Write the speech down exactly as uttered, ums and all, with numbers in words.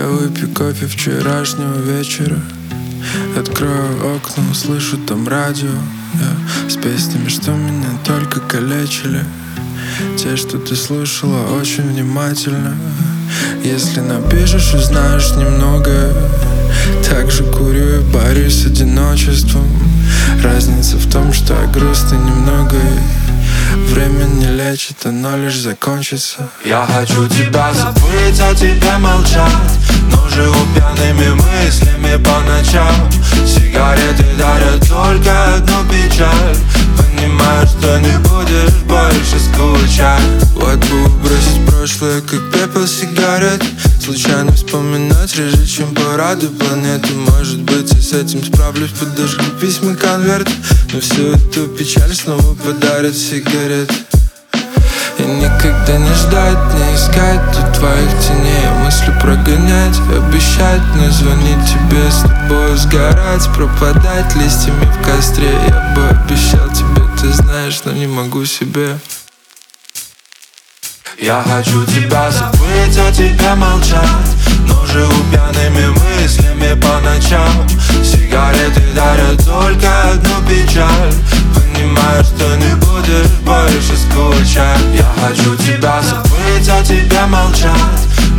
выпью кофе вчерашнего вечера. Открою окна, услышу там радио, yeah, с песнями, что меня только калечили. Те, что ты слушала очень внимательно. Если напишешь, узнаешь немного. Также курю и борюсь с одиночеством. Разница в том, что я грустный немного. Время не лечит, оно лишь закончится. Я хочу тебя забыть, а тебе молчать. Но живу пьяными мыслями по ночам. Сигареты дарят только одну печаль. Понимаю, что не будешь больше скучать. Вот бы бросить прошлое, как пепел сигарет. Случайно вспоминать реже, чем порадуй планету. Может быть, я с этим справлюсь, подожгу письма, конверт. Но всю эту печаль снова подарят сигарет. И никогда не ждать, не искать тут твоих теней, мысли прогонять, обещать, не звонить тебе, с тобой сгорать, пропадать листьями в костре. Я бы обещал тебе, ты знаешь, но не могу себе. Я хочу тебя забыть, а тебе молчать. Но живу пьяными мыслями по ночам. Сигареты дарят только одну печаль. Понимаю, что не будешь больше скучать. Я хочу тебя забыть, а тебе молчать.